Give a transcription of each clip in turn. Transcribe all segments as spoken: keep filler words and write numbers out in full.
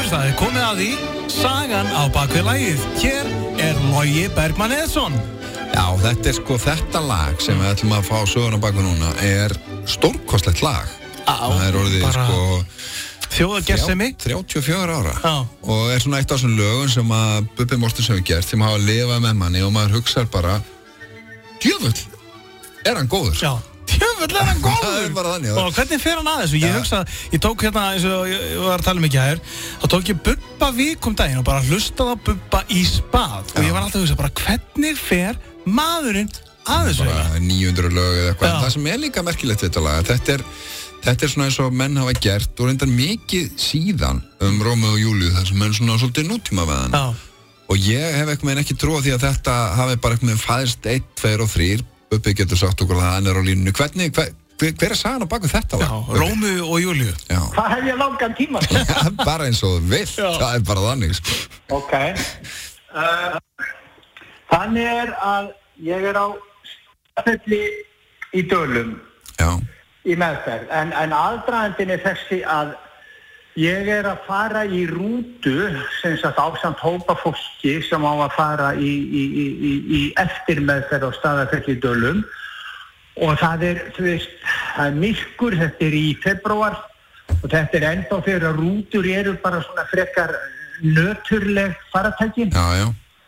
það er komið að því sagan á bakvið lagið. Hér er Logi Bergmann Eðsson. Já, þetta er sko þetta lag sem við ætlum að fá söguna bakvið núna er stórkostlegt lag. Á, það er orðið bara sko þjóðargersemi þrjátíu og fjögur ára. Já. Og er svona eitt af þessum lögum sem að Bubbi Morthens hefur gert sem hafa lifað með manni og maður hugsar bara djöfull, er hann góður? Já, djöfull er hann góður. Það er bara þannig. Og hvernig fer hann að þessu? Ég hugsa, ég tók hérna eins og ég var að tala um ekki hér, þá tók ég Bubba Vík um daginn og bara hlustaði á Bubba í spað og ég var alltaf að hugsa bara hvernig fer maðurinn að þessu? Bara níu hundruð lög eða eitthvað. Það sem er líka merkilegt við þetta lag, þetta er Þetta er svona eins og menn hafa gert og reyndar mikið síðan um Rómeó og Júlíu þar sem menn svona svolítið nútíma við hann. Já. Og ég hef eitthvað meginn ekki trúið því að þetta hafi bara eitthvað meginn fæðst einn, tveir og þrír. Bubbi getur sagt okkur að hann er á línunni. Hvernig, hver, hver er sagan á baku þetta lag? Já, Rómeó og Júlíu. Já. Hvað hef ég langan tíma? Bara eins og þú vilt, það er bara þannig, sko. Ok. Uh, þannig er að ég er á Staðarfelli í Dölum. Já. Í meðferð, en, en aðdragandinn er þessi að ég er að fara í rútu sem sagt ásamt hópa fólki sem á að fara í, í, í, í, í eftirmeðferð á Staðarfelli í Dölum og það er, þú veist, það er myrkur, þetta er í febrúar og þetta er ennþá þegar að rútur eru bara svona frekar nöturleg faratæki. Já, já.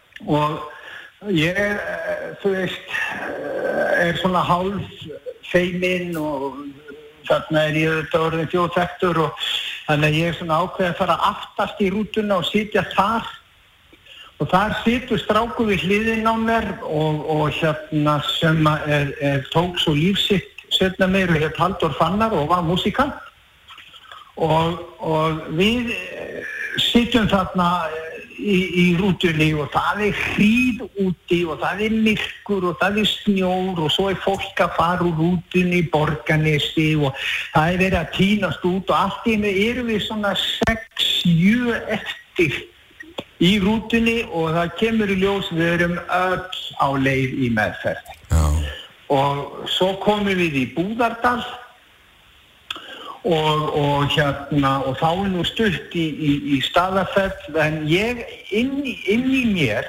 Og ég er, þú veist, er svona hálf feiminn og þarna er ég auðvitað orðin þjóðþekktur og þannig að ég er svona ákveðið að fara aftast í rútuna og sitja þar og þar situr strákur við hliðinn á mér og, og hérna sem er, er tók svo lífsitt setna meir og hér Halldór Fannar og var músikant og, og við sitjum þarna í, í rútunni og það er hríð úti og það er myrkur og það er snjór og svo er fólk að fara úr rútunni í Borgarnesi og það er verið að tínast út og allt í einu erum við svona sex, sjö eftir í rútunni og það kemur í ljós við erum öll á leið í meðferð. Já. Og svo komum við í Búðardal Og, og hérna og þá er nú stutt í, í, í Staðarfell en ég inn í, inn í mér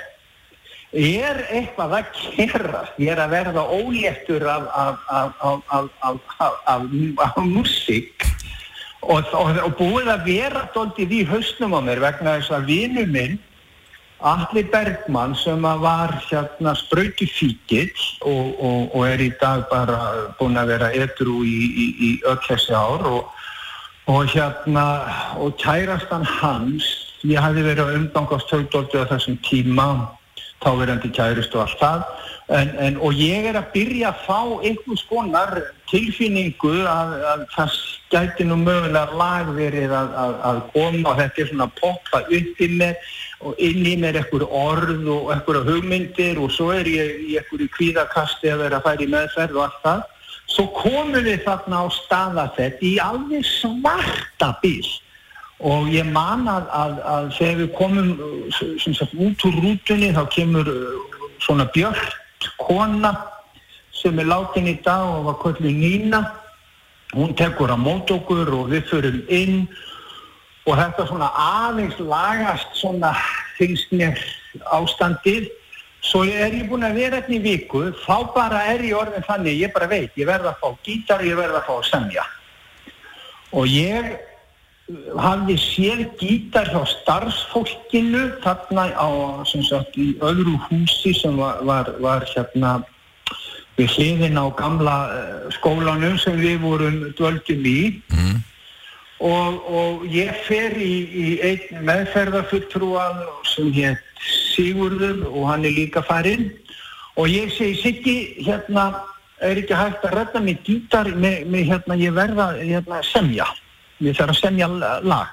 er eitthvað að gerast, ég er að verða óléttur af, af, af, af, af, af, af, af, af músík og, og, og búið að vera dálítið í hausnum á mér vegna þess að vinur minn Atli Bergmann sem var hérna sprautufíkill og, og, og er í dag bara búinn að vera edrú í, í, í öll þessi ár og, og hérna og kærastan hans, ég hafði verið að umgangast töldóldi á þessum tíma, þáverandi kærust og allt það en, en, og ég er að byrja að fá einhvers konar tilfinningu að, að það gæti nú mögulega lag verið að, að, að koma og þetta er svona að poppa upp í mér og inn í mér einhver orð og einhverja hugmyndir og svo er ég í einhverju kvíðakasti að vera að fara í meðferð og allt það. Svo komum við þarna á Staðarfell í alveg svarta bíl og ég man að, að, að þegar við komum sem sagt út úr rútunni þá kemur svona björt kona sem er látin í dag og var kölluð Nína. Hún tekur á móti okkur og við förum inn og þetta svona aðeins lagast svona finnst mér ástandið. Svo er ég búinn að vera hérna í viku, þá bara er ég orðin þannig, ég bara veit, ég verð að fá gítar, ég verð að fá að semja. Og ég hafði séð gítar hjá starfsfólkinu þarna á, sem sagt, í öðru húsi sem var, var, var hérna við hliðina á gamla skólanum sem við vorum dvöldum í. Mm. Og, og ég fer í, í einn meðferðarfulltrúan sem hét Sigurður og hann er líka farinn og ég segi Siggi, hérna er ekki hægt að redda mig gítar með, með hérna ég verða hérna semja, ég þarf að semja lag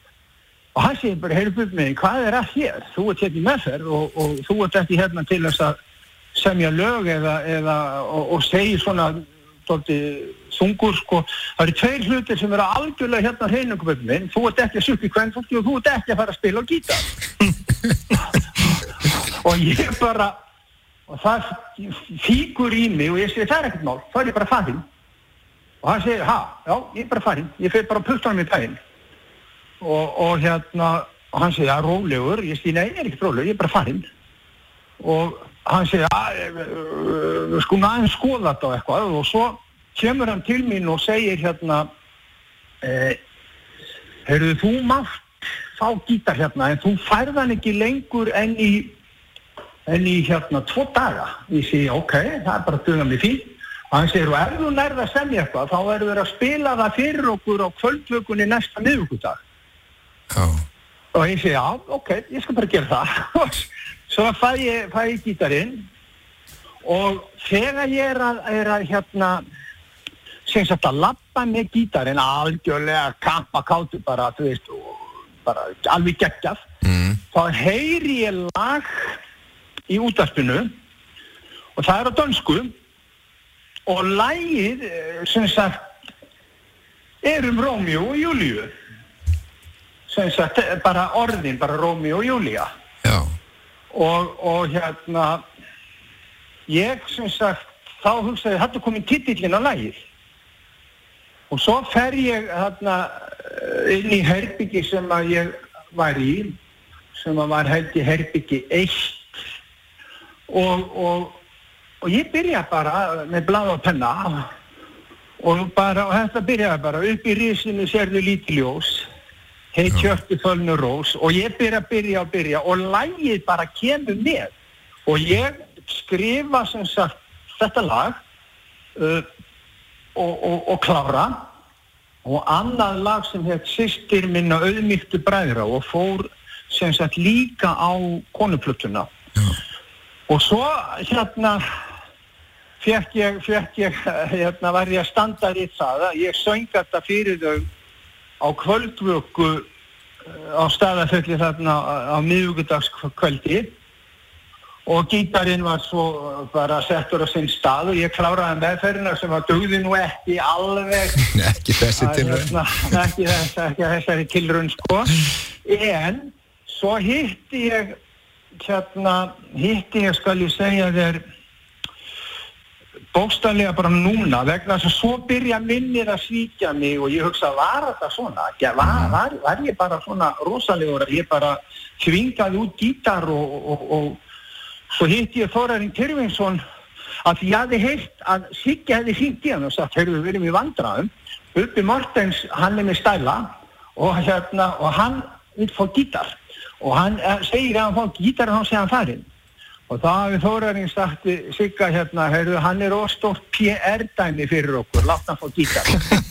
og hann segir bara, heyrðu Bubbi minn, hvað er að hér? Þú ert hérna í meðferð og, og þú ert ekki hérna til þess að semja lög eða, eða og, og segir svona svolítið þungur sko, það eru tveir hlutir sem eru algjörlega hérna hreinu Bubbi minn, þú ert ekki að sukka í kvenfólki og þú ert ekki að fara að spila á gítar og ég bara og það fíkur í mig og ég segi það er ekkert mál, þá er ég bara farinn og hann segir, ha, já, ég er bara farinn ég fer bara að putta hann í daginn og, og hérna, og hann segi, já, rólegur, ég segi, nei, ég er ekki rólegur, ég er bara farinn. Og hann segi, já, við skulum aðeins skoða þetta og eitthvað, og svo kemur hann til mín og segir hérna, eh, heyrðu, þú mátt fá gítar hérna, en þú færð hann ekki lengur enn í, enn í hérna tvo daga. Ég segi, ok, það er bara duga mig fín. Og hann segir, og ef þú nærð að semja eitthvað, þá verður við að spila það fyrir okkur á kvöldvökunni næsta miðvikudag. Já. Og ég segi, já, ok, ég skal bara gera það. Svo fæ ég, fæ ég gítarinn, og þegar ég er að, er að hérna, sem sagt að labba með gítarinn, algjörlega kampakátur bara, þú veist, bara alveg geggjað, mm. þá heyri ég lag í útvarpinu, og það er á dönsku, og lagið, sem sagt, er um Rómeó og Júlíu. Sem sagt, bara orðin, bara Rómeó og Júlía. Já. Og, og hérna, ég, sem sagt, þá hugsaði, þetta er komin titillinn á lagið. Og svo fer ég þarna inn í herbyggi sem að ég var í, sem að var held í herbyggi eitt, og, og, og ég byrja bara með blað og penna, og, bara, og þetta byrjaði bara, upp í risinu sérðu lítið ljós, heit hjörtu fölnu rós, og ég byrja, byrja og byrja, og lagið bara kemur með, og ég skrifa sem sagt þetta lag, uh, Og, og, og klára, og annað lag sem heit Systir minna auðmýktu bræðra og fór sem sagt líka á konuplötuna. Já. Og svo hérna fekk ég, fekk ég hérna var ég að standa í það að ég söng þetta fyrir þau á kvöldvöku á Staðarfelli þarna á miðvikudagskvöldi. Og gítarinn var svo bara settur á sinn stað og ég kláraði meðferðina sem að dugði nú ekki alveg. Ekki þessi tilraun. Ekki, þess, ekki þessari tilraun, sko. En svo hitti ég, hérna, hitti ég, skal ég segja þér, bókstaflega bara núna, vegna þess að svo byrja minnið að svíkja mig og ég hugsa, var þetta svona? Var, var, var ég bara svona rosalegur að ég bara þvingaði út gítar og, og, og svo hitti ég Þórarinn Tyrfingsson að ég hafði heyrt að Siggi hefði hringt í hann og sagt, heyrðu, við erum í vandræðum. Uppi Mortens, hann er með stæla og, hérna, og hann vil fá gítar. Og hann segir að hann fá gítar og hann segir hann farinn. Og þá hafi Þórarinn sagt Sigga hérna, heyrðu, hann er óstórt P R-dæmi fyrir okkur, látt hann fá gítar.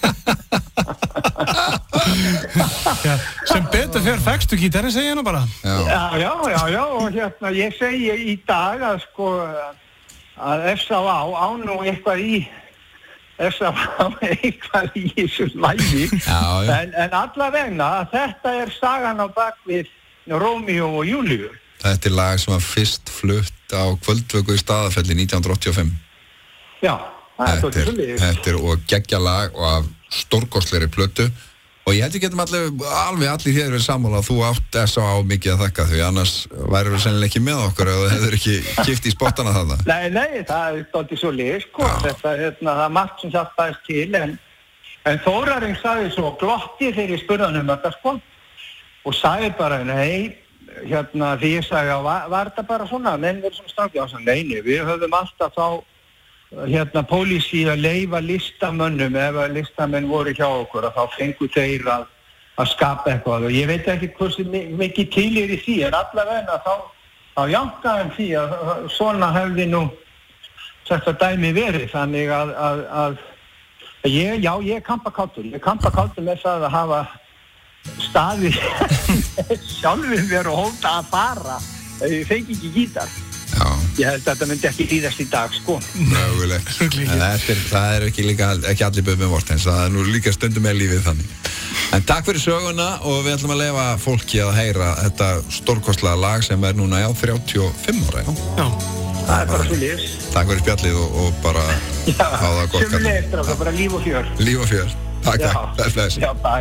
Já, sem betur fyrir fækstu gítarinn, segja hann bara. Já. já, já, já, já, og hérna, ég segi í dag að sko, að F S A á nú eitthvað í, F S A á eitthvað í þessu lagi, en, en allavegna, þetta er sagan á bakvið Rómeó og Júlíu. Þetta er lag sem var fyrst flutt á kvöldvöku í Staðarfelli nítján hundruð áttatíu og fimm. Já, það er þetta er, þetta er og geggja lag og af stórkostlegri plötu og ég held ég getum allir, alveg allir hér verið sammála að þú átt S A á mikið að þakka því annars væri við sennilega ekki með okkur ef það hefur ekki kipt í spottana þarna. Nei, nei, það er stóttið svo lið, sko, þetta hérna, það er margt sem hjálpaðist til en, en Þórarinn sagði svo glotti þegar ég spurði hann um þetta, sko, og sagði bara, nei, hérna, því ég sagði, var, var þetta bara svona, menn verður svona strákið á þess að neini, við höfum alltaf þá hérna pólísi að leyfa listamönnum ef að listamenn voru hjá okkur og þá fengu þeir að, að skapa eitthvað og ég veit ekki hversu mikið til er í því en allavega þá, þá jánkaði hann því að svona hefði nú þetta dæmi verið þannig að, að, að ég, já ég er kampakátur ég er kampakátur með það að hafa staði sjálfur mér og hóta að fara ef ég fengi ekki gítar. Já. Ég held að þetta myndi ekki líðast í dag, sko. Mögulegt. Það er ekki, líka, ekki allir böð með Mortens, það er nú líka stundum með lífið þannig. En takk fyrir söguna og við ætlum að leyfa fólki að heyra þetta stórkostlega lag sem er núna, já, þrjátíu og fimm ára, já. Já. Það er bara svo lífs. Takk fyrir spjallið og, og bara já, hafa það gott. Sömuleiðis, bara líf og fjör. Líf og fjör. Takk, takk. Bless, bless. Já, bye.